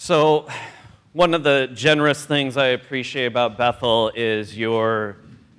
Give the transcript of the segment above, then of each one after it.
So, one of the generous things I appreciate about Bethel is your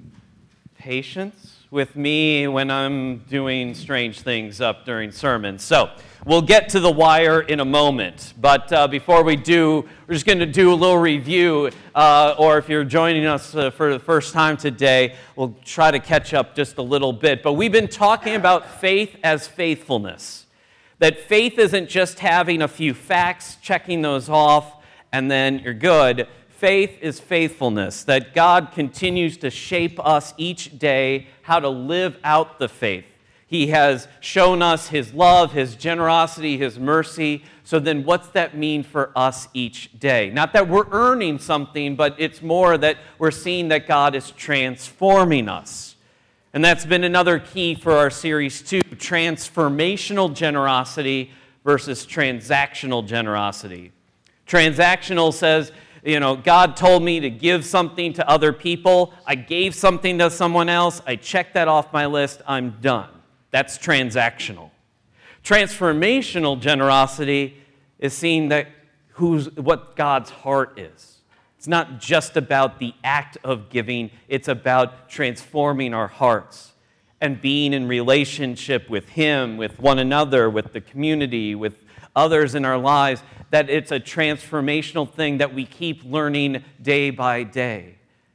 patience with me when I'm doing strange things up during sermons. So, we'll get to the wire in a moment, but before we do, we're just going to do a little review, or if you're joining us for the first time today, we'll try to catch up just a little bit. But we've been talking about faith as faithfulness. That faith isn't just having a few facts, checking those off, and then you're good. Faith is faithfulness, that God continues to shape us each day how to live out the faith. He has shown us His love, His generosity, His mercy. So then what's that mean for us each day? Not that we're earning something, but it's more that we're seeing that God is transforming us. And that's been another key for our series too, transformational generosity versus transactional generosity. Transactional says, God told me to give something to other people. I gave something to someone else. I checked that off my list. I'm done. That's transactional. Transformational generosity is seeing that what God's heart is. It's not just about the act of giving, it's about transforming our hearts and being in relationship with Him, with one another, with the community, with others in our lives, that it's a transformational thing that we keep learning day by day.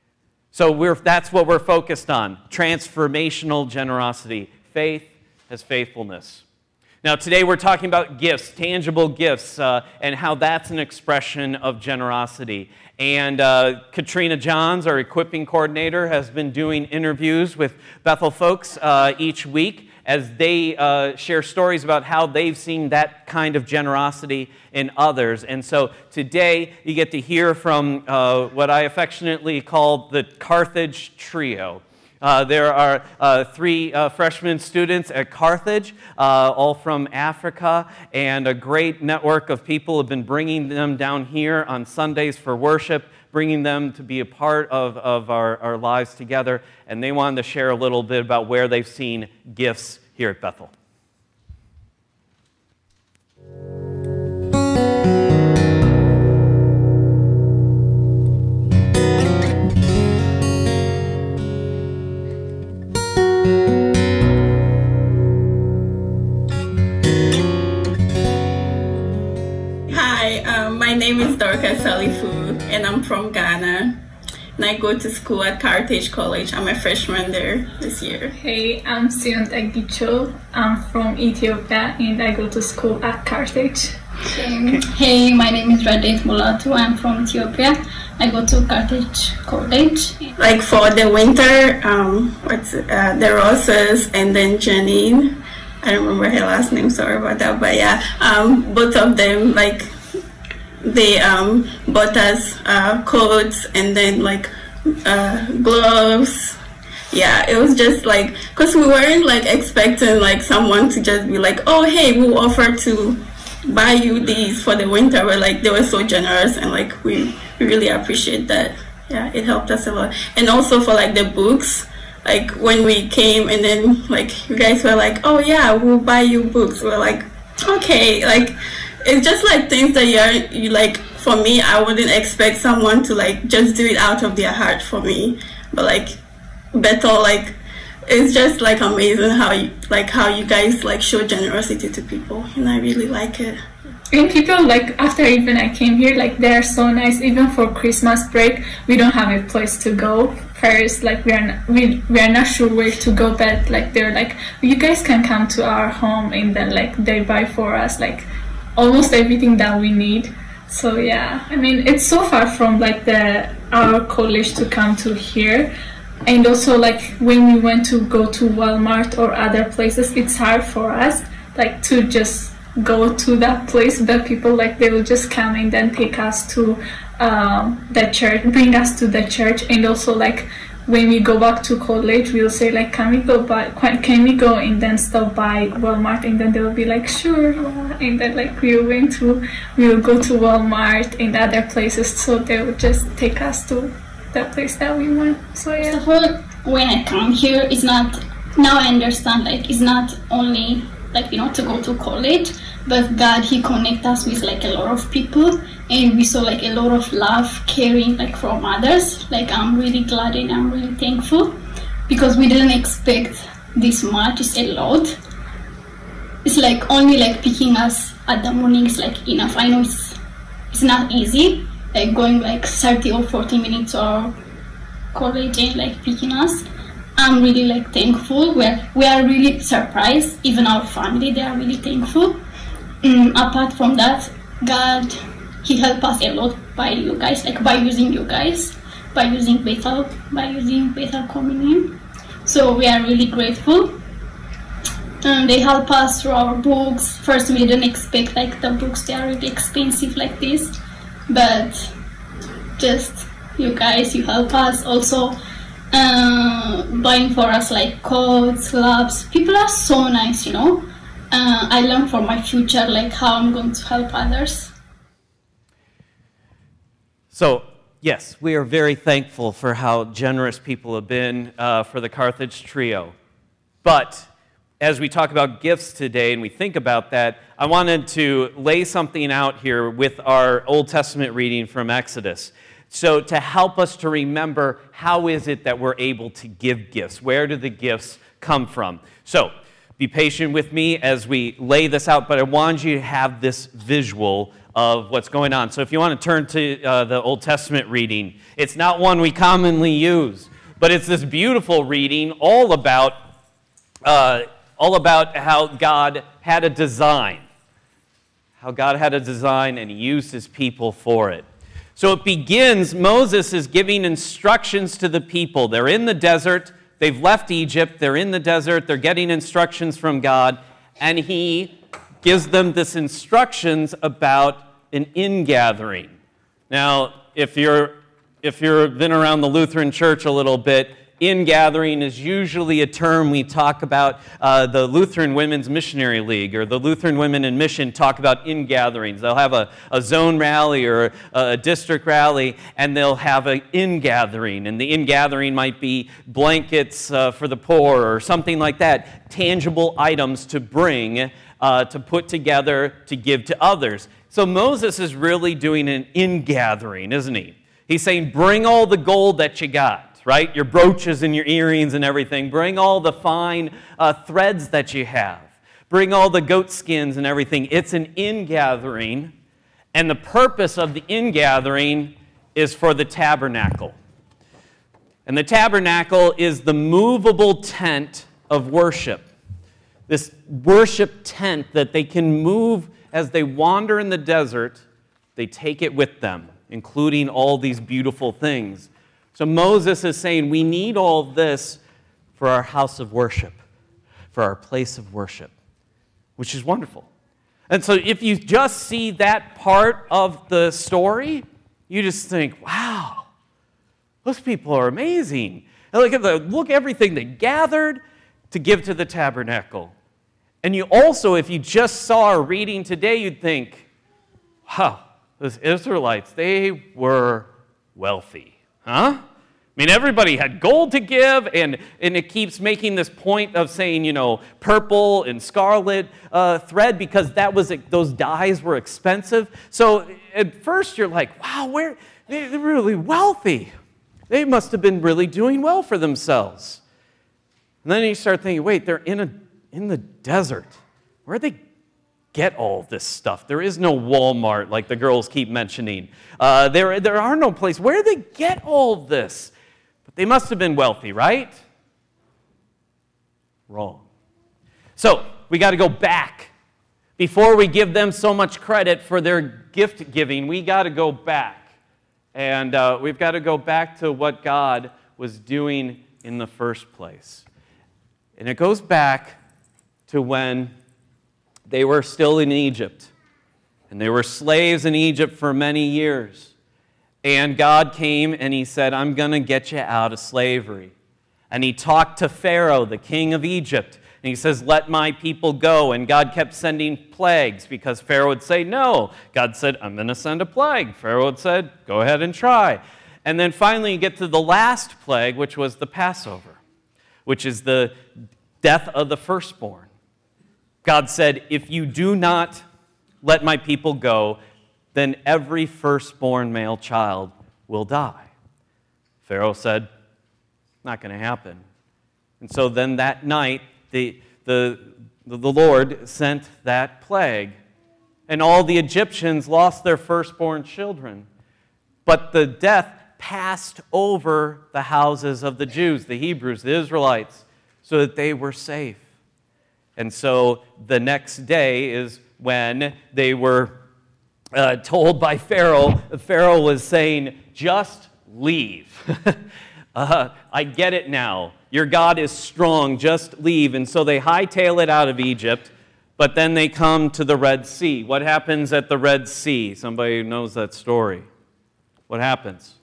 So that's what we're focused on, transformational generosity, faith as faithfulness. Now, today we're talking about gifts, tangible gifts, and how that's an expression of generosity. And Katrina Johns, our equipping coordinator, has been doing interviews with Bethel folks each week as they share stories about how they've seen that kind of generosity in others. And so today you get to hear from what I affectionately call the Carthage Trio. There are three freshman students at Carthage, all from Africa, and a great network of people have been bringing them down here on Sundays for worship, bringing them to be a part of our lives together, and they wanted to share a little bit about where they've seen gifts here at Bethel. My name is Dorcas Salifu, and I'm from Ghana. And I go to school at Carthage College. I'm a freshman there this year. Hey, I'm Sion Agicho. I'm from Ethiopia, and I go to school at Carthage. Hey, my name is Radeth Mulatu. I'm from Ethiopia. I go to Carthage College. Like for the winter, the Rosas and then Janine. I don't remember her last name, sorry about that. But yeah, both of them, they bought us coats and then gloves. Yeah, it was just because we weren't expecting someone to just be oh hey, we'll offer to buy you these for the winter. But they were so generous, and we really appreciate that. Yeah, it helped us a lot. And also for the books, when we came and then you guys were oh yeah, we'll buy you books. We're okay, it's just things that you for me, I wouldn't expect someone to just do it out of their heart for me. But Bethel, it's just amazing how you guys show generosity to people, and I really like it. And people after even I came here, they're so nice. Even for Christmas break, we don't have a place to go. First, we are not sure where to go, but they're you guys can come to our home, and then they buy for us almost everything that we need. So yeah, I mean, it's so far from our college to come to here, and also when we went to go to Walmart or other places, it's hard for us to just go to that place. But people they will just come and then take us to the church, bring us to the church, and also when we go back to college, we'll say can we go and then stop by Walmart, and then they'll be sure, yeah. And then we'll go to Walmart and other places, so they will just take us to the place that we want. So yeah. So when I come here, it's not, now I understand it's not only like, to go to college. But God, He connect us with like a lot of people, and we saw like a lot of love, caring like from others. Like, I'm really glad and I'm really thankful, because we didn't expect this much. It's a lot. It's like only like picking us at the morning is like enough. I know it's not easy, like going like 30 or 40 minutes to our college and like picking us. I'm really like thankful. We are really surprised. Even our family, they are really thankful. Apart from that, God, He helped us a lot by you guys, like by using you guys, by using Bethel Communion. So we are really grateful. They help us through our books. First, we didn't expect like the books, they are really expensive like this, but just you guys, you help us. Also buying for us like coats, gloves. People are so nice, I learned for my future like how I'm going to help others. So, yes, we are very thankful for how generous people have been for the Carthage Trio. But as we talk about gifts today and we think about that, I wanted to lay something out here with our Old Testament reading from Exodus. So to help us to remember, how is it that we're able to give gifts? Where do the gifts come from? So be patient with me as we lay this out, but I wanted you to have this visual of what's going on. So if you want to turn to the Old Testament reading, it's not one we commonly use, but it's this beautiful reading all about how God had a design. How God had a design and He used His people for it. So it begins, Moses is giving instructions to the people. They're in the desert. They've left Egypt. They're in the desert. They're getting instructions from God. And He gives them this instructions about an ingathering. Now, if you've been around the Lutheran Church a little bit, ingathering is usually a term we talk about. The Lutheran Women's Missionary League or the Lutheran Women in Mission talk about ingatherings. They'll have a zone rally or a district rally, and they'll have an ingathering. And the ingathering might be blankets for the poor or something like that, tangible items to bring, to put together, to give to others. So Moses is really doing an ingathering, isn't he? He's saying, bring all the gold that you got. Right? Your brooches and your earrings and everything. Bring all the fine threads that you have. Bring all the goat skins and everything. It's an ingathering, and the purpose of the ingathering is for the tabernacle. And the tabernacle is the movable tent of worship. This worship tent that they can move as they wander in the desert, they take it with them, including all these beautiful things. So Moses is saying we need all this for our house of worship, for our place of worship, which is wonderful. And so if you just see that part of the story, you just think, wow, those people are amazing. And look at everything they gathered to give to the tabernacle. And you also, if you just saw our reading today, you'd think, wow, those Israelites, they were wealthy. Huh? I mean, everybody had gold to give, and it keeps making this point of saying, purple and scarlet thread, because those dyes were expensive. So at first you're like, wow, they're really wealthy. They must have been really doing well for themselves. And then you start thinking, wait, they're in the desert. Where'd they get all this stuff? There is no Walmart like the girls keep mentioning. There are no places. Where did they get all this? But they must have been wealthy, right? Wrong. So we got to go back. Before we give them so much credit for their gift giving, we got to go back. And we've got to go back to what God was doing in the first place. And it goes back to when they were still in Egypt. And they were slaves in Egypt for many years. And God came and He said, I'm going to get you out of slavery. And He talked to Pharaoh, the king of Egypt. And He says, let my people go. And God kept sending plagues because Pharaoh would say no. God said, I'm going to send a plague. Pharaoh had said, go ahead and try. And then finally you get to the last plague, which was the Passover, which is the death of the firstborn. God said, if you do not let my people go, then every firstborn male child will die. Pharaoh said, not going to happen. And so then that night, the Lord sent that plague, and all the Egyptians lost their firstborn children. But the death passed over the houses of the Jews, the Hebrews, the Israelites, so that they were safe. And so the next day is when they were told by Pharaoh. Pharaoh was saying, just leave. I get it now. Your God is strong. Just leave. And so they hightail it out of Egypt, but then they come to the Red Sea. What happens at the Red Sea? Somebody who knows that story. What happens?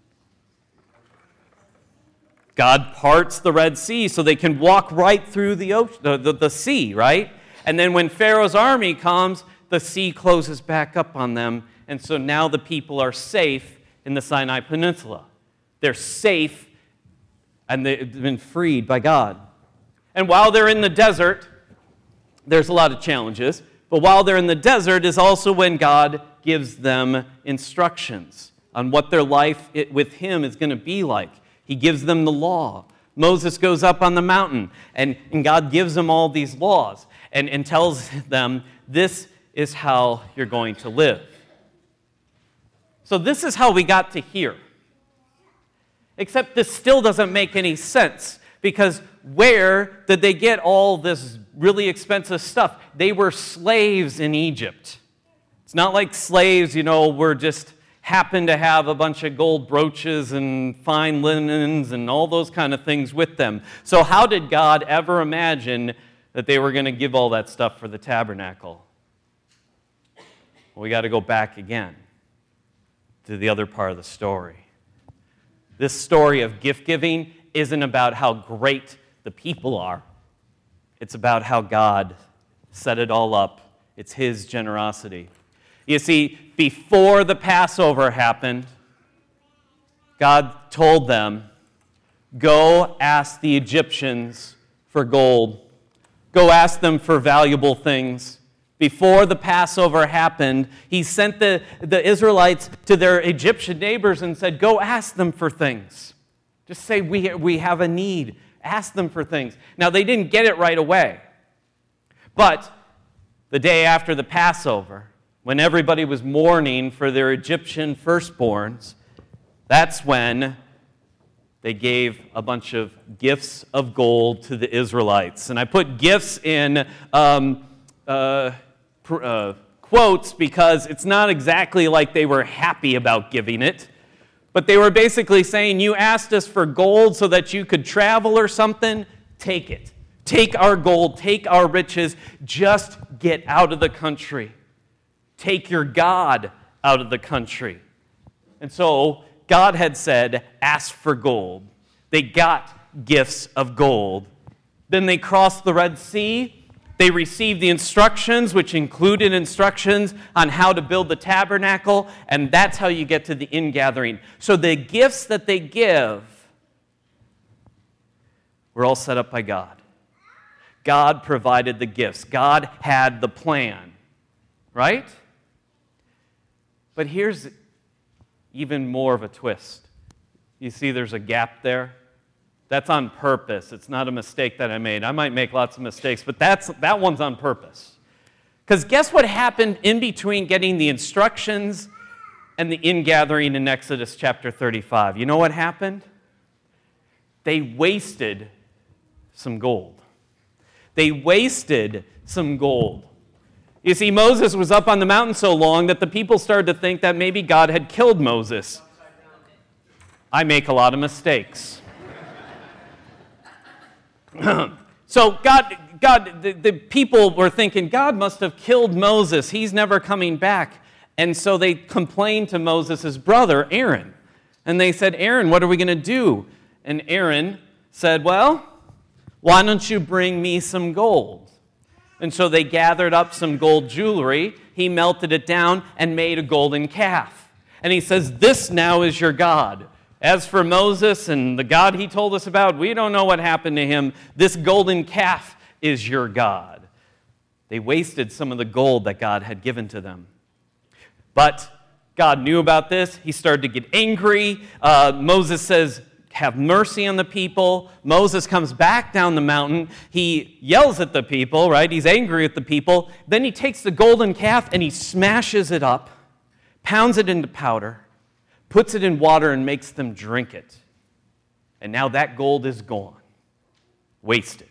God parts the Red Sea so they can walk right through the ocean, the sea, right? And then when Pharaoh's army comes, the sea closes back up on them. And so now the people are safe in the Sinai Peninsula. They're safe, and they've been freed by God. And while they're in the desert, there's a lot of challenges, but while they're in the desert is also when God gives them instructions on what their life with Him is going to be like. He gives them the law. Moses goes up on the mountain, and God gives them all these laws and tells them, this is how you're going to live. So this is how we got to here. Except this still doesn't make any sense, because where did they get all this really expensive stuff? They were slaves in Egypt. It's not like slaves, were just happened to have a bunch of gold brooches and fine linens and all those kind of things with them. So how did God ever imagine that they were going to give all that stuff for the tabernacle? Well, we got to go back again to the other part of the story. This story of gift giving isn't about how great the people are. It's about how God set it all up. It's His generosity. You see, before the Passover happened, God told them, go ask the Egyptians for gold. Go ask them for valuable things. Before the Passover happened, He sent the Israelites to their Egyptian neighbors and said, go ask them for things. Just say, we have a need. Ask them for things. Now, they didn't get it right away. But the day after the Passover, when everybody was mourning for their Egyptian firstborns, that's when they gave a bunch of gifts of gold to the Israelites. And I put gifts in quotes because it's not exactly like they were happy about giving it, but they were basically saying, you asked us for gold so that you could travel or something, take it. Take our gold, take our riches, just get out of the country. Take your God out of the country. And so God had said, ask for gold. They got gifts of gold. Then they crossed the Red Sea. They received the instructions, which included instructions on how to build the tabernacle, and that's how you get to the ingathering. So the gifts that they give were all set up by God. God provided the gifts. God had the plan, right? But here's even more of a twist. You see there's a gap there? That's on purpose. It's not a mistake that I made. I might make lots of mistakes, but that one's on purpose. Because guess what happened in between getting the instructions and the ingathering in Exodus chapter 35? You know what happened? They wasted some gold. They wasted some gold. You see, Moses was up on the mountain so long that the people started to think that maybe God had killed Moses. I make a lot of mistakes. So the people were thinking, God must have killed Moses. He's never coming back. And so they complained to Moses' brother, Aaron. And they said, Aaron, what are we going to do? And Aaron said, well, why don't you bring me some gold? And so they gathered up some gold jewelry. He melted it down and made a golden calf. And he says, this now is your God. As for Moses and the God he told us about, we don't know what happened to him. This golden calf is your God. They wasted some of the gold that God had given to them. But God knew about this. He started to get angry. Moses says, have mercy on the people. Moses comes back down the mountain. He yells at the people, right? He's angry at the people. Then he takes the golden calf and he smashes it up, pounds it into powder, puts it in water and makes them drink it. And now that gold is gone, wasted.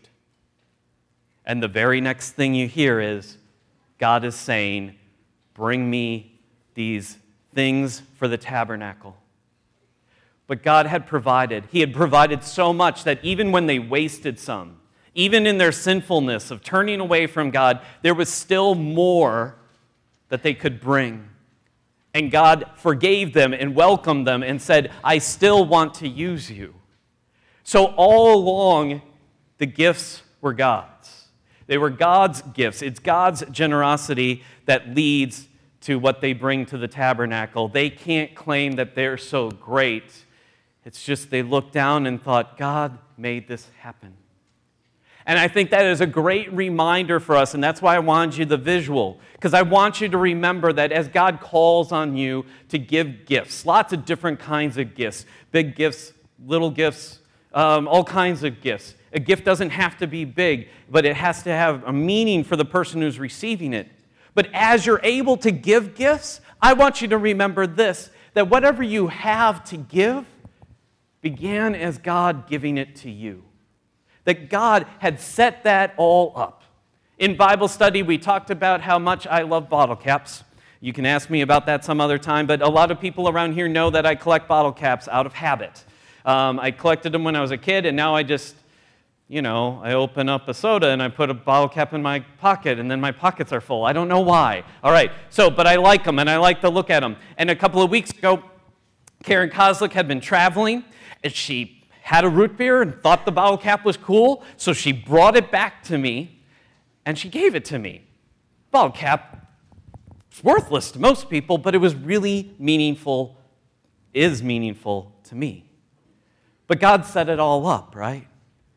And the very next thing you hear is God is saying, bring me these things for the tabernacle. But God had provided. He had provided so much that even when they wasted some, even in their sinfulness of turning away from God, there was still more that they could bring. And God forgave them and welcomed them and said, I still want to use you. So all along, the gifts were God's. They were God's gifts. It's God's generosity that leads to what they bring to the tabernacle. They can't claim that they're so great. It's just they looked down and thought, God made this happen. And I think that is a great reminder for us, and that's why I wanted you the visual, because I want you to remember that as God calls on you to give gifts, lots of different kinds of gifts, big gifts, little gifts, all kinds of gifts. A gift doesn't have to be big, but it has to have a meaning for the person who's receiving it. But as you're able to give gifts, I want you to remember this, that whatever you have to give began as God giving it to you. That God had set that all up. In Bible study, we talked about how much I love bottle caps. You can ask me about that some other time, but a lot of people around here know that I collect bottle caps out of habit. I collected them when I was a kid, and now I just, I open up a soda and I put a bottle cap in my pocket, and then my pockets are full. I don't know why. All right, but I like them, and I like to look at them. And a couple of weeks ago, Karen Kozlik had been traveling, and she had a root beer and thought the bottle cap was cool, so she brought it back to me, and she gave it to me. Bottle cap is worthless to most people, but it was really meaningful, is meaningful to me. But God set it all up, right?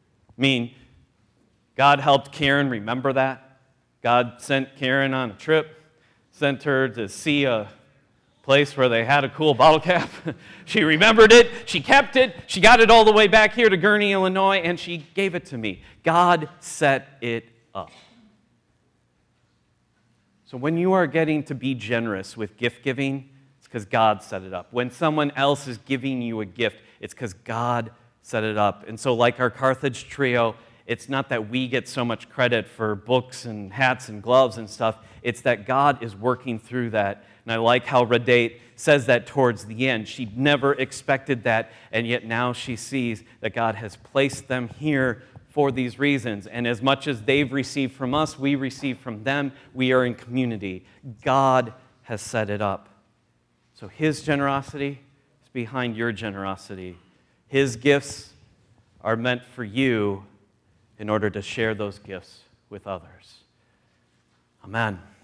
God helped Karen remember that. God sent Karen on a trip, sent her to see a place where they had a cool bottle cap. She remembered it, she kept it, she got it all the way back here to Gurnee, Illinois, and she gave it to me. God set it up. So when you are getting to be generous with gift giving, it's because God set it up. When someone else is giving you a gift, it's because God set it up. And so like our Carthage trio, it's not that we get so much credit for books and hats and gloves and stuff. It's that God is working through that. And I like how Radate says that towards the end. She never expected that, and yet now she sees that God has placed them here for these reasons. And as much as they've received from us, we receive from them. We are in community. God has set it up. So His generosity is behind your generosity. His gifts are meant for you in order to share those gifts with others. Amen.